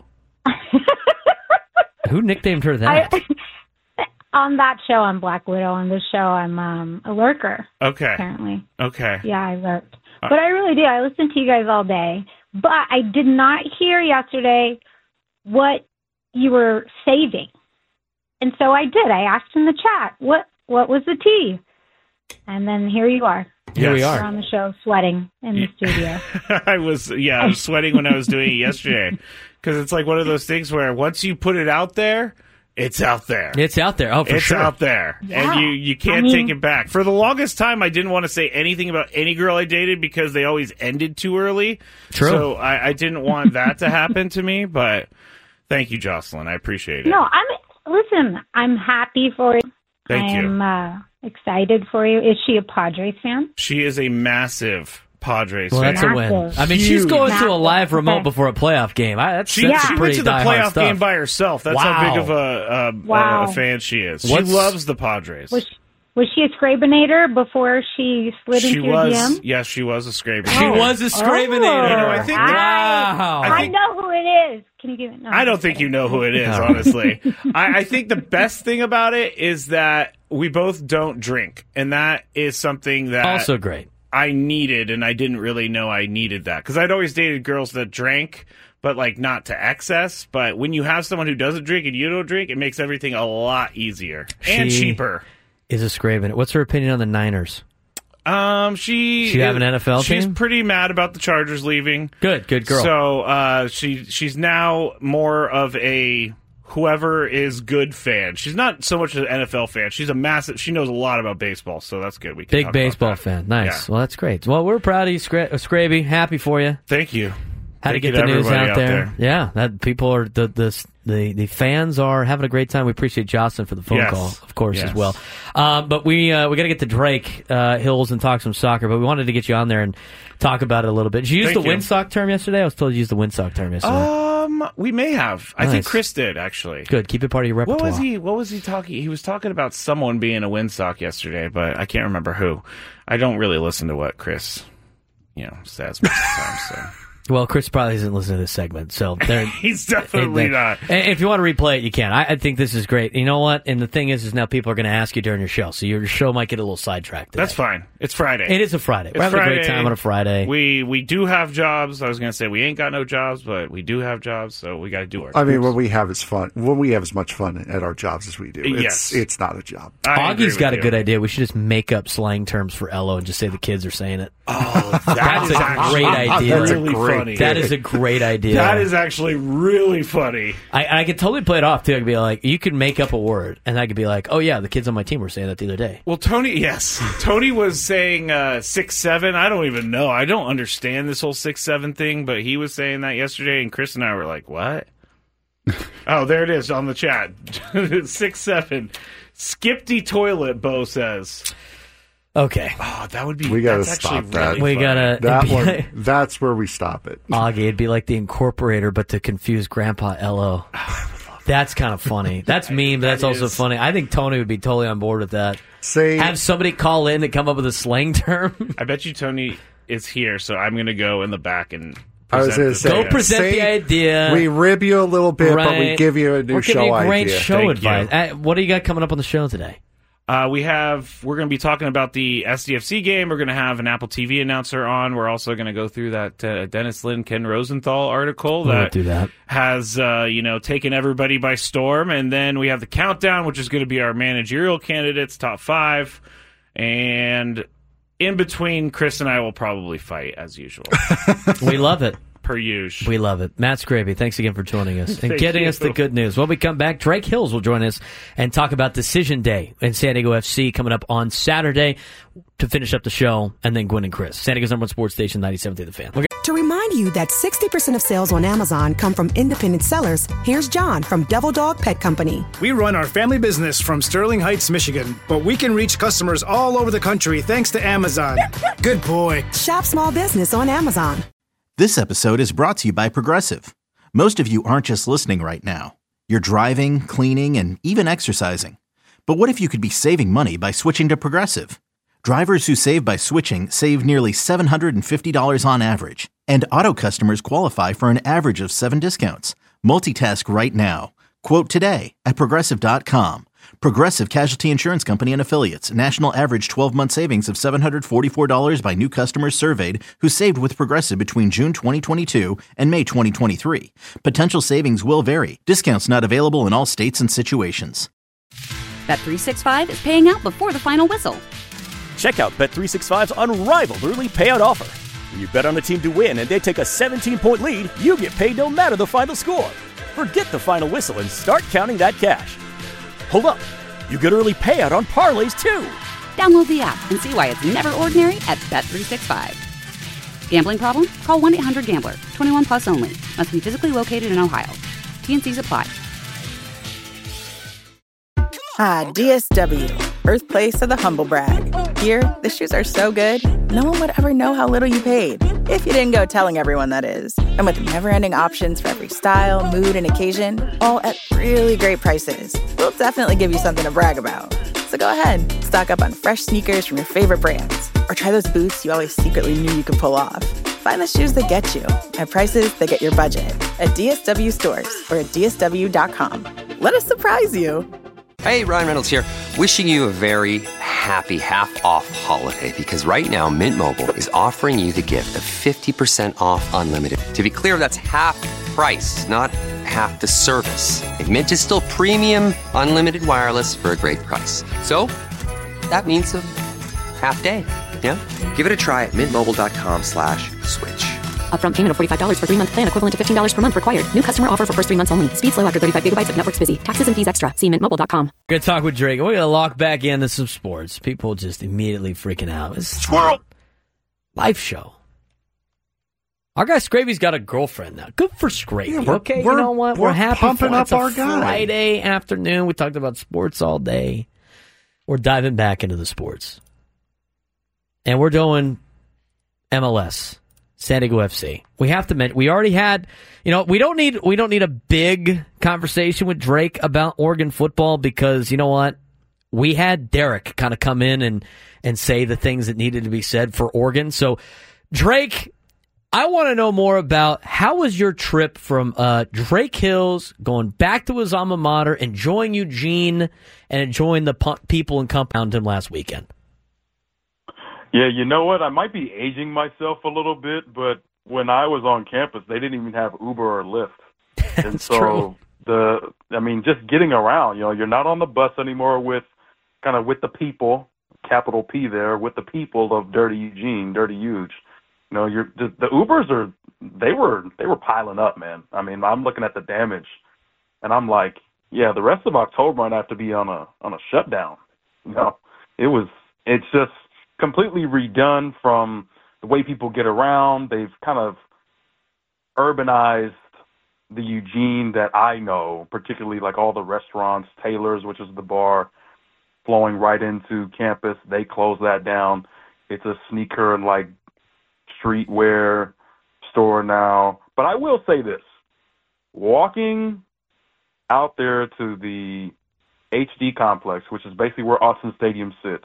Speaker 7: Who nicknamed her that?
Speaker 14: On that show, I'm Black Widow. On this show, I'm a lurker.
Speaker 13: Okay.
Speaker 14: Apparently.
Speaker 13: Okay.
Speaker 14: Yeah, I lurked. But I really do. I listened to you guys all day. But I did not hear yesterday what you were saving. And so I did. I asked in the chat, what was the tea? And then here you are.
Speaker 7: Here we are.
Speaker 14: You're on the show sweating in the studio.
Speaker 13: I was sweating when I was doing it yesterday, because it's like one of those things where once you put it out there, it's out there.
Speaker 7: It's out there. Oh, for
Speaker 13: it's
Speaker 7: sure.
Speaker 13: out there,
Speaker 14: Yeah.
Speaker 13: and you can't take it back. For the longest time, I didn't want to say anything about any girl I dated because they always ended too early.
Speaker 7: True.
Speaker 13: So I didn't want that to happen to me. But thank you, Jocelyn. I appreciate it.
Speaker 14: No, I'm happy for you.
Speaker 13: Thank you.
Speaker 14: I'm excited for you. Is she a Padres fan?
Speaker 13: She is a massive Padres
Speaker 7: Well,
Speaker 13: fan.
Speaker 7: that's a win. I mean, she's going to a live remote before a playoff game. That's
Speaker 13: She went
Speaker 7: pretty
Speaker 13: to the
Speaker 7: diehard
Speaker 13: playoff
Speaker 7: stuff.
Speaker 13: game by herself. That's
Speaker 7: Wow.
Speaker 13: how big of a fan she is. She loves the Padres.
Speaker 14: Was she a Scrabinator before she slid
Speaker 13: She
Speaker 14: into your
Speaker 13: was.
Speaker 14: DM?
Speaker 13: Yes, she was a Scrabinator.
Speaker 7: She was a Scrabinator.
Speaker 13: You know, I think.
Speaker 7: Wow.
Speaker 14: I know who it is. Can you give it? No,
Speaker 13: I don't think you know who it is, honestly. I think the best thing about it is that we both don't drink, and that is something that
Speaker 7: Also great.
Speaker 13: I needed, and I didn't really know I needed that, because I'd always dated girls that drank, but like not to excess. But when you have someone who doesn't drink and you don't drink, it makes everything a lot easier and
Speaker 7: She
Speaker 13: cheaper.
Speaker 7: Is a Scraven. What's her opinion on the Niners?
Speaker 13: She
Speaker 7: have an NFL
Speaker 13: She's
Speaker 7: team?
Speaker 13: pretty mad about the Chargers leaving.
Speaker 7: Good girl.
Speaker 13: So she's now more of a whoever is good fan. She's not so much an NFL fan. She's a massive. She knows a lot about baseball, so that's good. We can
Speaker 7: Big
Speaker 13: talk
Speaker 7: baseball
Speaker 13: about that.
Speaker 7: fan. Nice.
Speaker 13: Yeah.
Speaker 7: Well, that's great. Well, we're proud of you, Scraby. Happy for you.
Speaker 13: Thank you.
Speaker 6: How to get the news out there. Yeah, that people are the fans are having a great time. We appreciate Jocelyn for the phone call, of course, as well. But we got to get to Drake Hills and talk some soccer. But we wanted to get you on there and talk about it a little bit. Did you use the windsock term yesterday? I was told you used the windsock term yesterday.
Speaker 13: We may have.
Speaker 6: Nice.
Speaker 13: I think Chris did, actually.
Speaker 6: Good. Keep it part of your repertoire.
Speaker 13: What was he talking? He was talking about someone being a windsock yesterday, but I can't remember who. I don't really listen to what Chris, says most of the time. So.
Speaker 6: Well, Chris probably isn't listening to this segment, so
Speaker 13: he's definitely not.
Speaker 6: And if you want to replay it, you can. I think this is great. You know what? And the thing is now people are going to ask you during your show, so your show might get a little sidetracked today.
Speaker 13: That's fine. It's Friday.
Speaker 6: It is a Friday. We're having a great time on a Friday.
Speaker 13: We do have jobs. I was going to say we ain't got no jobs, but we do have jobs, so we got to do our
Speaker 8: jobs. I mean, when we have is fun. When we have as much fun at our jobs as we do, it's not a job.
Speaker 6: Augie's got a good idea. We should just make up slang terms for Ello and just say the kids are saying it.
Speaker 13: Oh,
Speaker 6: that's a great idea.
Speaker 13: That's really funny.
Speaker 6: That is a great idea.
Speaker 13: That is actually really funny.
Speaker 6: I could totally play it off too. I could be like, you could make up a word, and I could be like, oh yeah, the kids on my team were saying that the other day.
Speaker 13: Well, Tony was saying 6'7". I don't even know. I don't understand this whole 6'7" thing, but he was saying that yesterday, and Chris and I were like, what? Oh, there it is on the chat. 6'7". Skipty toilet, Bo says.
Speaker 6: Okay.
Speaker 13: Oh, that would be.
Speaker 8: We gotta stop that.
Speaker 6: We gotta.
Speaker 8: That's where we stop it.
Speaker 6: Augie, it'd be like the Incorporator, but to confuse Grandpa Ello. That's kind of funny. That's mean, but that's also funny. I think Tony would be totally on board with that. Have somebody call in and come up with a slang term.
Speaker 13: I bet you Tony is here, so I'm gonna go in the back and.
Speaker 8: I was going to say,
Speaker 6: go present the idea.
Speaker 8: We rib you a little bit, but we give you a new show idea.
Speaker 6: We're great show advice. What do you got coming up on the show today?
Speaker 13: We're going to be talking about the SDFC game. We're going to have an Apple TV announcer on. We're also going to go through that Dennis Lin, Ken Rosenthal article that has, taken everybody by storm. And then we have the countdown, which is going to be our managerial candidates, top 5. And in between, Chris and I will probably fight as usual.
Speaker 6: We love it.
Speaker 13: Per usual.
Speaker 6: We love it. Matt Scraby, thanks again for joining us and getting us the good news. When we come back, Drake Hills will join us and talk about Decision Day in San Diego FC coming up on Saturday to finish up the show, and then Gwen and Chris. San Diego's #1 sports station, 97.3 The Fan.
Speaker 1: To remind you that 60% of sales on Amazon come from independent sellers, here's John from Devil Dog Pet Company.
Speaker 2: We run our family business from Sterling Heights, Michigan, but we can reach customers all over the country thanks to Amazon. Good boy.
Speaker 1: Shop small business on Amazon.
Speaker 3: This episode is brought to you by Progressive. Most of you aren't just listening right now. You're driving, cleaning, and even exercising. But what if you could be saving money by switching to Progressive? Drivers who save by switching save nearly $750 on average. And auto customers qualify for an average of 7 discounts. Multitask right now. Quote today at Progressive.com. Progressive Casualty Insurance Company and Affiliates. National average 12-month savings of $744 by new customers surveyed who saved with Progressive between June 2022 and May 2023. Potential savings will vary. Discounts not available in all states and situations.
Speaker 4: Bet365 is paying out before the final whistle.
Speaker 5: Check out Bet365's unrivaled early payout offer. When you bet on a team to win and they take a 17-point lead, you get paid no matter the final score. Forget the final whistle and start counting that cash. Hold up. You get early payout on parlays, too.
Speaker 4: Download the app and see why it's never ordinary at Bet365. Gambling problem? Call 1-800-GAMBLER. 21 plus only. Must be physically located in Ohio. T&Cs apply.
Speaker 10: DSW, birthplace of the humble brag. Here, the shoes are so good, no one would ever know how little you paid. If you didn't go telling everyone, that is. And with never-ending options for every style, mood, and occasion, all at really great prices, we'll definitely give you something to brag about. So go ahead, stock up on fresh sneakers from your favorite brands, or try those boots you always secretly knew you could pull off. Find the shoes that get you at prices that get your budget at DSW stores or at DSW.com. Let us surprise you.
Speaker 11: Hey, Ryan Reynolds here, wishing you a very happy half-off holiday, because right now Mint Mobile is offering you the gift of 50% off unlimited. To be clear, that's half price, not half the service. And Mint is still premium unlimited wireless for a great price. So that means a half day, yeah? Give it a try at mintmobile.com/switch.
Speaker 12: Upfront payment of $45 for 3-month plan, equivalent to $15 per month required. New customer offer for first 3 months only. Speed slow after 35 gigabytes if network's busy. Taxes and fees extra. See mintmobile.com.
Speaker 6: We're going to talk with Drake. We're going to lock back into some sports. People just immediately freaking out. It's
Speaker 5: Squirrel!
Speaker 6: Live show. Our guy Scravy's got a girlfriend now. Good for Scravy.
Speaker 8: Yeah,
Speaker 6: okay, you know what? We're happy
Speaker 8: pumping up
Speaker 6: it's a
Speaker 8: our guy.
Speaker 6: Friday afternoon. We talked about sports all day. We're diving back into the sports. And we're doing MLS, San Diego FC. We have to mention, we already had, we don't need a big conversation with Drake about Oregon football because, you know what? We had Derek kind of come in and say the things that needed to be said for Oregon. So, Drake, I want to know more about how was your trip from Drake Hills, going back to his alma mater, enjoying Eugene, and enjoying the people and compound him last weekend.
Speaker 15: Yeah, you know what? I might be aging myself a little bit, but when I was on campus, they didn't even have Uber or Lyft. And so just getting around, you're not on the bus anymore with the people, capital P there, with the people of Dirty Eugene, Dirty Huge. The Ubers they were piling up, man. I mean, I'm looking at the damage and I'm like, yeah, the rest of October might have to be on a shutdown. It's just completely redone from the way people get around. They've kind of urbanized the Eugene that I know, particularly like all the restaurants, Taylor's, which is the bar, flowing right into campus. They closed that down. It's a sneaker and like streetwear store now. But I will say this, walking out there to the HD complex, which is basically where Autzen Stadium sits,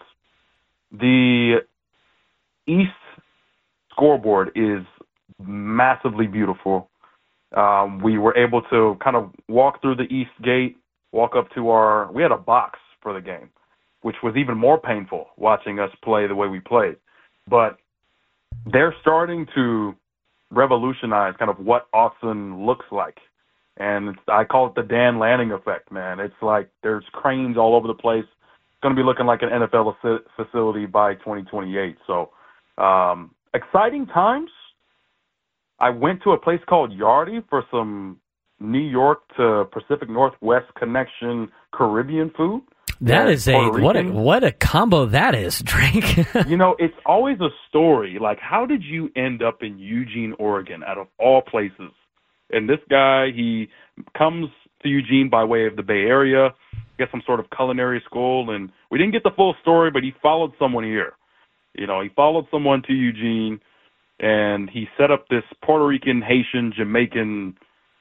Speaker 15: the east scoreboard is massively beautiful. We were able to kind of walk through the east gate, walk up to we had a box for the game, which was even more painful watching us play the way we played. But they're starting to revolutionize kind of what Autzen looks like. And I call it the Dan Lanning effect, man. It's like there's cranes all over the place. It's going to be looking like an NFL facility by 2028. So exciting times. I went to a place called Yardie for some New York to Pacific Northwest connection Caribbean food.
Speaker 6: That is what a combo that is, Drake.
Speaker 15: It's always a story. Like, how did you end up in Eugene, Oregon, out of all places? And this guy, he comes to Eugene by way of the Bay Area, gets some sort of culinary school, and we didn't get the full story, but he followed someone here. He followed someone to Eugene, and he set up this Puerto Rican, Haitian, Jamaican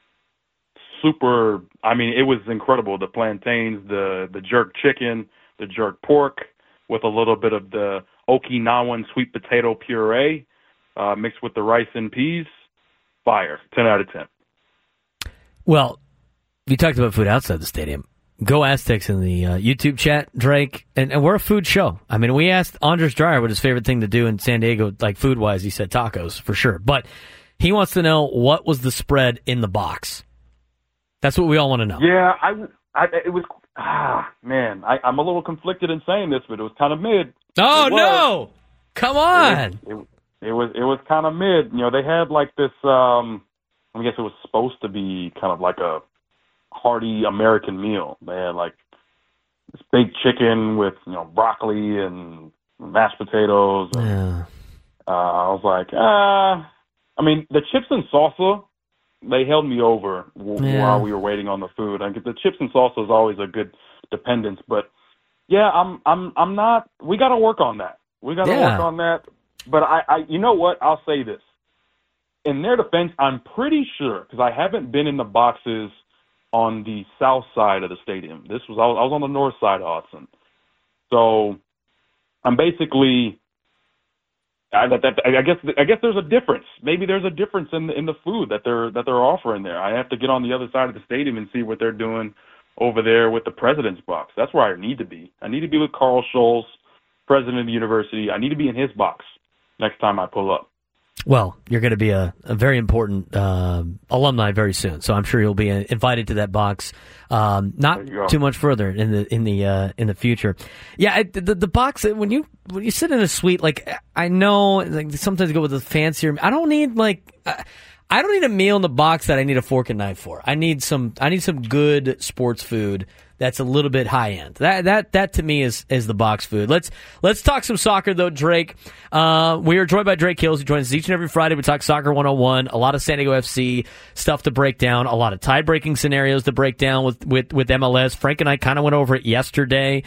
Speaker 15: super, it was incredible. The plantains, the jerk chicken, the jerk pork with a little bit of the Okinawan sweet potato puree mixed with the rice and peas. Fire. 10 out of 10.
Speaker 6: Well, you talked about food outside the stadium. Go Aztecs in the YouTube chat, Drake. And we're a food show. We asked Andres Dreyer what his favorite thing to do in San Diego, like food-wise. He said tacos, for sure. But he wants to know what was the spread in the box. That's what we all want to know.
Speaker 15: Yeah, it was, man, I'm a little conflicted in saying this, but it was kind of mid.
Speaker 6: Oh, no! Come on!
Speaker 15: It was kind of mid. They had like this, I guess it was supposed to be kind of like a hearty American meal. They had like this baked chicken with, broccoli and mashed potatoes. And, I was like, the chips and salsa, they held me over while we were waiting on the food. The chips and salsa is always a good dependence, but yeah, I'm not. We got to work on that. Work on that. But I, you know what? I'll say this. In their defense, I'm pretty sure because I haven't been in the boxes on the south side of the stadium. I was on the north side of Autzen, so I'm basically. I guess there's a difference. Maybe there's a difference in the food that they're offering there. I have to get on the other side of the stadium and see what they're doing over there with the president's box. That's where I need to be. I need to be with Carl Scholes, president of the university. I need to be in his box next time I pull up.
Speaker 6: Well, you're going to be a very important alumni very soon, so I'm sure you'll be invited to that box. Not too much further in the future. Yeah, the box when you sit in a suite, like I know, like sometimes you go with the fancier. I don't need a meal in the box that I need a fork and knife for. I need some good sports food that's a little bit high end. That to me is the box food. Let's talk some soccer though, Drake. We are joined by Drake Hills, who joins us each and every Friday. We talk Soccer 101, a lot of San Diego FC stuff to break down, a lot of tie-breaking scenarios to break down with MLS. Frank and I kind of went over it yesterday,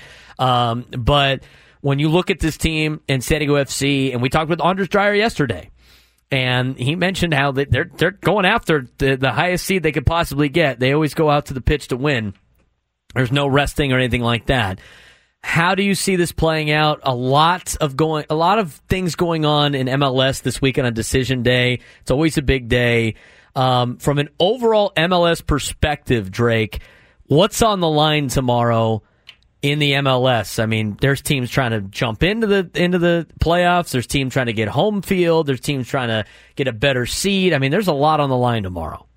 Speaker 6: but when you look at this team and San Diego FC, and we talked with Anders Dreyer yesterday, and he mentioned how they're going after the highest seed they could possibly get. They always go out to the pitch to win. There's no resting or anything like that. How do you see this playing out? A lot of things going on in MLS this weekend on Decision Day. It's always a big day. From an overall MLS perspective, Drake, what's on the line tomorrow in the MLS? I mean, there's teams trying to jump into the playoffs. There's teams trying to get home field. There's teams trying to get a better seed. I mean, there's a lot on the line tomorrow.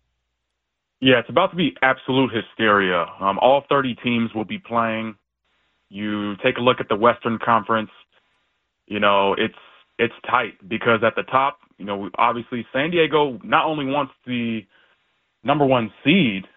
Speaker 15: Yeah, it's about to be absolute hysteria. All 30 teams will be playing. You take a look at the Western Conference. You know, it's tight because at the top, you know, obviously San Diego not only wants the number one seed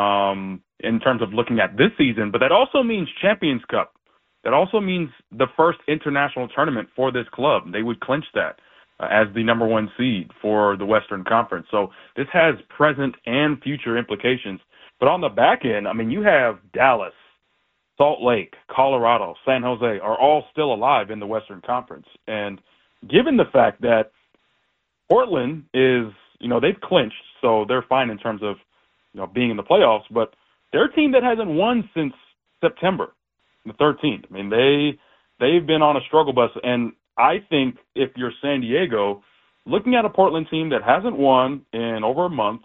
Speaker 15: in terms of looking at this season, but that also means Champions Cup. That also means the first international tournament for this club. They would clinch that as the number one seed for the Western Conference. So this has present and future implications. But on the back end, I mean, you have Dallas, Salt Lake, Colorado, San Jose are all still alive in the Western Conference. And given the fact that Portland is, you know, they've clinched, so they're fine in terms of, you know, being in the playoffs, but they're a team that hasn't won since September the 13th. I mean, they've been on a struggle bus, and I think if you're San Diego, looking at a Portland team that hasn't won in over a month,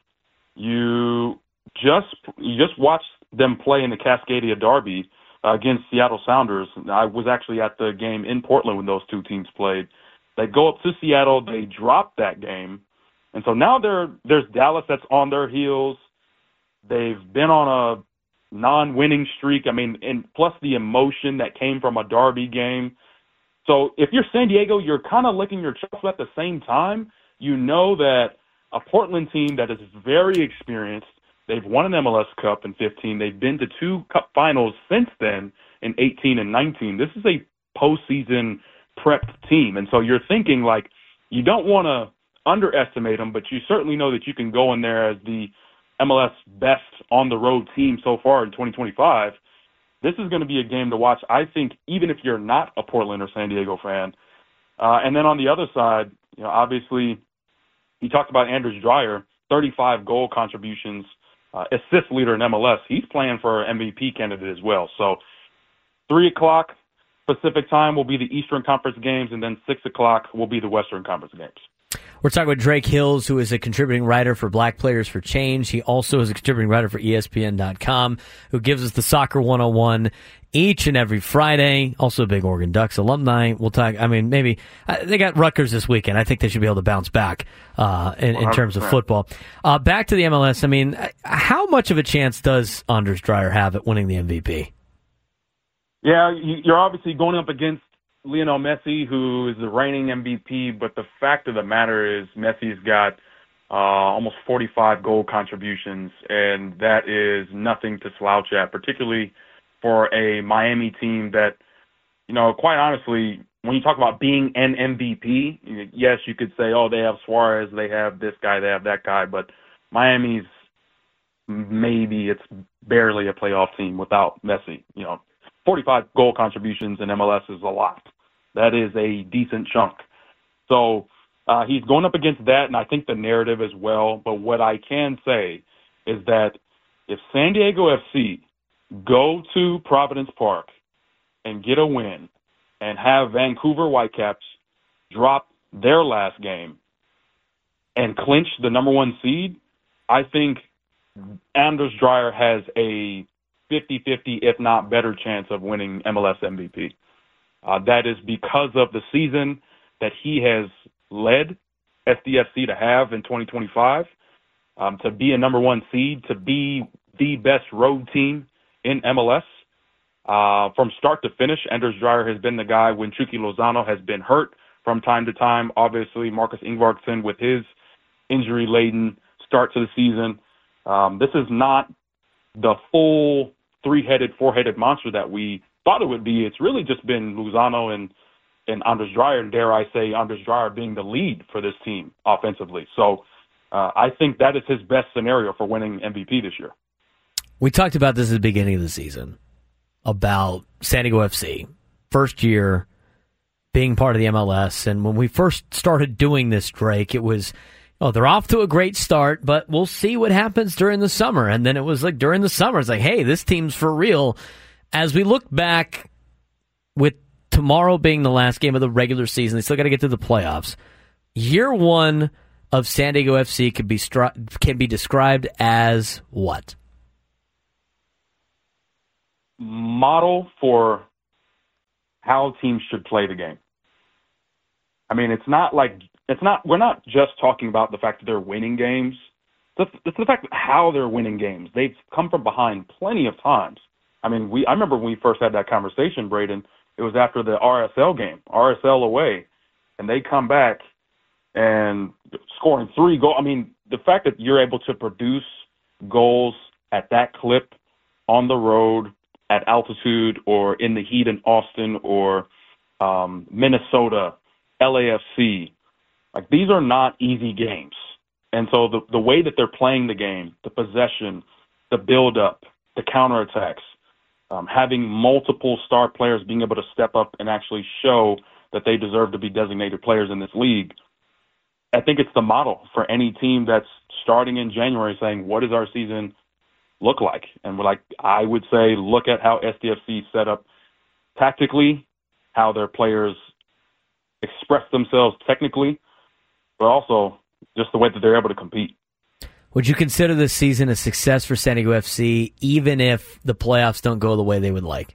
Speaker 15: you just watch them play in the Cascadia Derby against Seattle Sounders. I was actually at the game in Portland when those two teams played. They go up to Seattle, they drop that game, and so now there's Dallas that's on their heels. They've been on a non-winning streak. I mean, and plus the emotion that came from a derby game. So if you're San Diego, you're kind of licking your chops at the same time. You know that a Portland team that is very experienced, they've won an MLS Cup in 15. They've been to 2 Cup finals since then in 18 and 19. This is a postseason prepped team. And so you're thinking, like, you don't want to underestimate them, but you certainly know that you can go in there as the MLS best on-the-road team so far in 2025. This is going to be a game to watch, I think, even if you're not a Portland or San Diego fan. And then on the other side, you know, obviously, you talked about Anders Dreyer, 35 goal contributions, assist leader in MLS. He's playing for MVP candidate as well. So 3 o'clock Pacific time will be the Eastern Conference games, and then 6 o'clock will be the Western Conference games.
Speaker 6: We're talking with Drake Hills, who is a contributing writer for Black Players for Change. He also is a contributing writer for ESPN.com, who gives us the Soccer 101 each and every Friday. Also a big Oregon Ducks alumni. We'll talk, I mean, maybe they got Rutgers this weekend. I think they should be able to bounce back in terms of football. Back to the MLS. I mean, how much of a chance does Anders Dreyer have at winning the MVP?
Speaker 15: Yeah, you're obviously going up against Lionel Messi, who is the reigning MVP, but the fact of the matter is Messi's got almost 45 goal contributions, and that is nothing to slouch at, particularly for a Miami team that, you know, quite honestly, when you talk about being an MVP, yes, you could say, oh, they have Suarez, they have this guy, they have that guy, but Miami's maybe it's barely a playoff team without Messi. You know, 45 goal contributions in MLS is a lot. That is a decent chunk. So he's going up against that, and I think the narrative as well. But what I can say is that if San Diego FC go to Providence Park and get a win and have Vancouver Whitecaps drop their last game and clinch the number one seed, I think Anders Dreyer has a 50-50, if not better chance of winning MLS MVP. That is because of the season that he has led SDFC to have in 2025, to be a number one seed, to be the best road team in MLS. From start to finish, Anders Dreyer has been the guy when Chucky Lozano has been hurt from time to time. Obviously, Marcus Ingvarsson with his injury-laden start to the season. This is not the full three-headed, four-headed monster that we thought it would be. It's really just been Lozano and Anders Dreyer, and dare I say Anders Dreyer being the lead for this team offensively. So I think that is his best scenario for winning MVP this year.
Speaker 6: We talked about this at the beginning of the season, about San Diego FC, first year being part of the MLS. And when we first started doing this, Drake, it was, they're off to a great start, but we'll see what happens during the summer. And then it was like during the summer, it's like, hey, this team's for real. As we look back, with tomorrow being the last game of the regular season, they still got to get to the playoffs. Year one of San Diego FC can be described as what?
Speaker 15: Model for how teams should play the game. I mean, we're not just talking about the fact that they're winning games. It's the fact that how they're winning games. They've come from behind plenty of times. I mean, I remember when we first had that conversation, Braden, it was after the RSL game, RSL away, and they come back and scoring 3 goals. I mean, the fact that you're able to produce goals at that clip on the road, at altitude, or in the heat in Austin or Minnesota, LAFC, like these are not easy games. And so the way that they're playing the game, the possession, the build-up, the counterattacks, having multiple star players being able to step up and actually show that they deserve to be designated players in this league, I think it's the model for any team that's starting in January saying, what does our season look like? And I would say, look at how SDFC set up tactically, how their players express themselves technically, but also just the way that they're able to compete.
Speaker 6: Would you consider this season a success for San Diego FC, even if the playoffs don't go the way they would like?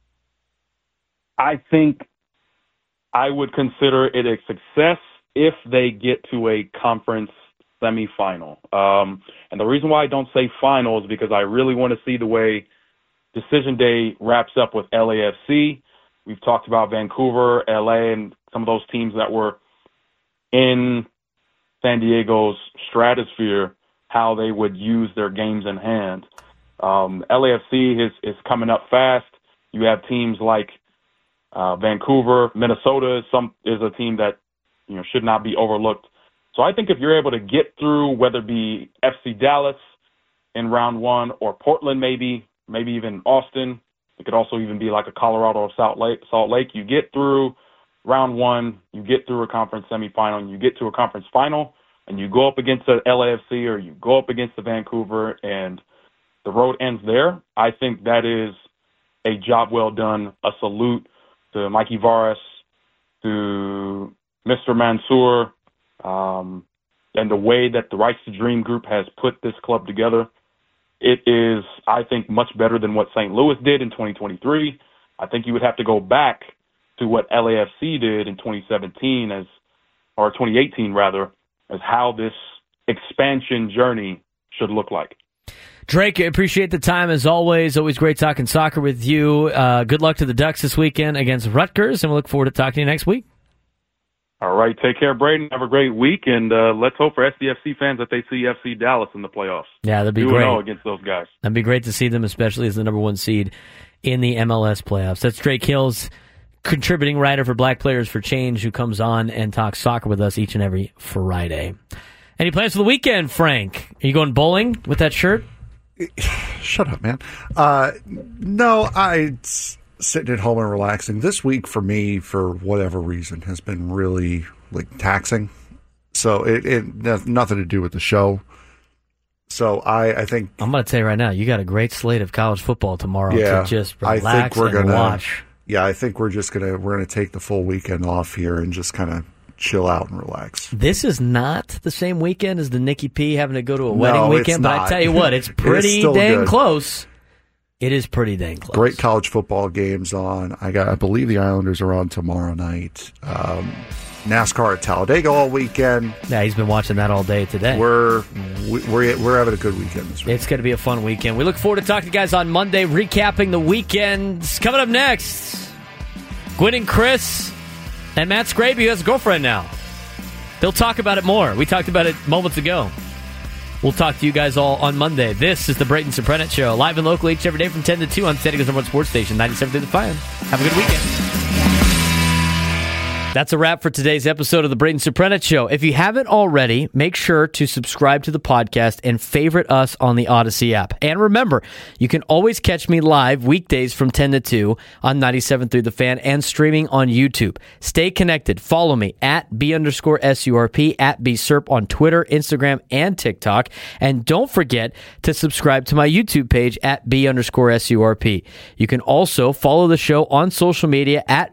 Speaker 15: I think I would consider it a success if they get to a conference semifinal. And the reason why I don't say final is because I really want to see the way Decision Day wraps up with LAFC. We've talked about Vancouver, LA, and some of those teams that were in San Diego's stratosphere, how they would use their games in hand. LAFC is coming up fast. You have teams like Vancouver, Minnesota is a team that should not be overlooked. So I think if you're able to get through, whether it be FC Dallas in round 1 or Portland maybe even Austin, it could also even be like a Colorado or Salt Lake. You get through round 1, you get through a conference semifinal, and you get to a conference final, and you go up against the LAFC or you go up against the Vancouver, and the road ends there. I think that is a job well done, a salute to Mikey Varas, to Mr. Mansour, and the way that the Rights to Dream group has put this club together. It is, I think, much better than what St. Louis did in 2023. I think you would have to go back to what LAFC did in 2018 as how this expansion journey should look like.
Speaker 6: Drake, I appreciate the time as always. Always great talking soccer with you. Good luck to the Ducks this weekend against Rutgers, and we look forward to talking to you next week.
Speaker 15: All right, take care, Braden. Have a great week, and let's hope for SDFC fans that they see FC Dallas in the playoffs.
Speaker 6: Yeah, that'd be great.
Speaker 15: 2-0 against those guys.
Speaker 6: That'd be great to see them, especially as the number 1 seed in the MLS playoffs. That's Drake Hills, contributing writer for Black Players for Change, who comes on and talks soccer with us each and every Friday. Any plans for the weekend, Frank? Are you going bowling with that shirt?
Speaker 8: Shut up, man. No, I'm sitting at home and relaxing. This week for me, for whatever reason, has been really taxing. So it has nothing to do with the show. So I think
Speaker 6: I'm going to tell you right now, you got a great slate of college football tomorrow to just relax and watch.
Speaker 8: Yeah, I think we're gonna take the full weekend off here and just kind of chill out and relax.
Speaker 6: This is not the same weekend as the Nikki P having to go to a wedding weekend, but I tell you what, it's pretty dang close. It is pretty dang close.
Speaker 8: Great college football games on. I believe the Islanders are on tomorrow night. NASCAR at Talladega all weekend.
Speaker 6: Yeah, he's been watching that all day today.
Speaker 8: We're having a good weekend this week.
Speaker 6: It's going to be a fun weekend. We look forward to talking to you guys on Monday, recapping the weekends. Coming up next, Gwen and Chris and Matt Scraby, who has a girlfriend now. They'll talk about it more. We talked about it moments ago. We'll talk to you guys all on Monday. This is the Brayton Soprenet Show, live and local each every day from 10 to 2 on San Diego's number one sports station, 97.3 The Fan. Have a good weekend. That's a wrap for today's episode of the Brayton Soprenet Show. If you haven't already, make sure to subscribe to the podcast and favorite us on the Odyssey app. And remember, you can always catch me live weekdays from 10 to 2 on 97.3 The Fan and streaming on YouTube. Stay connected. Follow me at B_SURP, at BSURP on Twitter, Instagram, and TikTok. And don't forget to subscribe to my YouTube page at B_SURP. You can also follow the show on social media at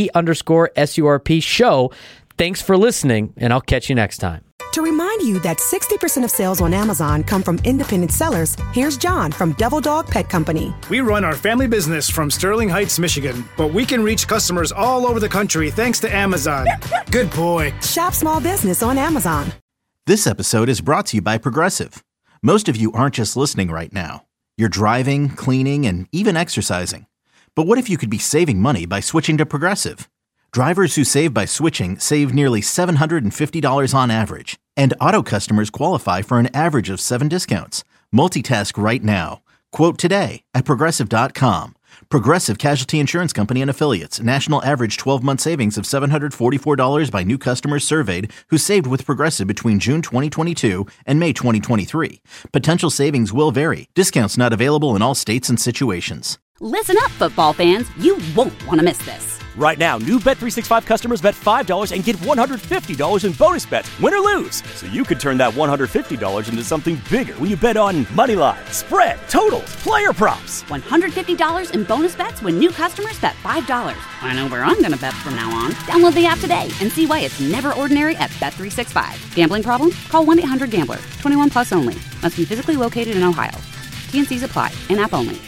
Speaker 6: B_SURP show. Thanks for listening, and I'll catch you next time.
Speaker 1: To remind you that 60% of sales on Amazon come from independent sellers, here's John from Devil Dog Pet Company.
Speaker 2: We run our family business from Sterling Heights, Michigan, but we can reach customers all over the country thanks to Amazon. Good boy.
Speaker 1: Shop small business on Amazon.
Speaker 3: This episode is brought to you by Progressive. Most of you aren't just listening right now. You're driving, cleaning, and even exercising. But what if you could be saving money by switching to Progressive? Drivers who save by switching save nearly $750 on average, and auto customers qualify for an average of 7 discounts. Multitask right now. Quote today at Progressive.com. Progressive Casualty Insurance Company and Affiliates. National average 12-month savings of $744 by new customers surveyed who saved with Progressive between June 2022 and May 2023. Potential savings will vary. Discounts not available in all states and situations.
Speaker 4: Listen up, football fans. You won't want to miss this.
Speaker 5: Right now, new Bet365 customers bet $5 and get $150 in bonus bets, win or lose. So you could turn that $150 into something bigger when you bet on money line, spread, totals, player props.
Speaker 4: $150 in bonus bets when new customers bet $5. I know where I'm going to bet from now on. Download the app today and see why it's never ordinary at Bet365. Gambling problem? Call 1-800-GAMBLER. 21 plus only. Must be physically located in Ohio. T&Cs apply. In-app only.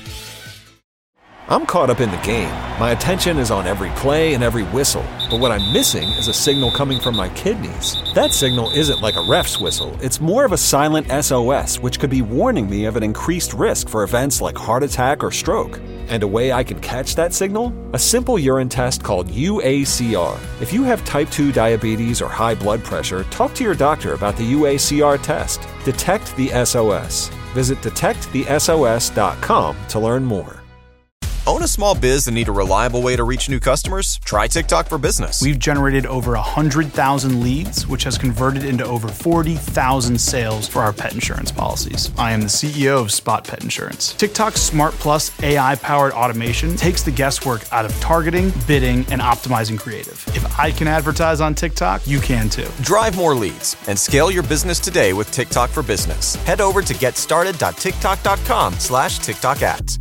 Speaker 16: I'm caught up in the game. My attention is on every play and every whistle. But what I'm missing is a signal coming from my kidneys. That signal isn't like a ref's whistle. It's more of a silent SOS, which could be warning me of an increased risk for events like heart attack or stroke. And a way I can catch that signal? A simple urine test called UACR. If you have type 2 diabetes or high blood pressure, talk to your doctor about the UACR test. Detect the SOS. Visit detectthesos.com to learn more.
Speaker 17: Own a small biz and need a reliable way to reach new customers? Try TikTok for Business.
Speaker 18: We've generated over 100,000 leads, which has converted into over 40,000 sales for our pet insurance policies. I am the CEO of Spot Pet Insurance. TikTok's Smart Plus AI-powered automation takes the guesswork out of targeting, bidding, and optimizing creative. If I can advertise on TikTok, you can too.
Speaker 17: Drive more leads and scale your business today with TikTok for Business. Head over to getstarted.tiktok.com/TikTok ads.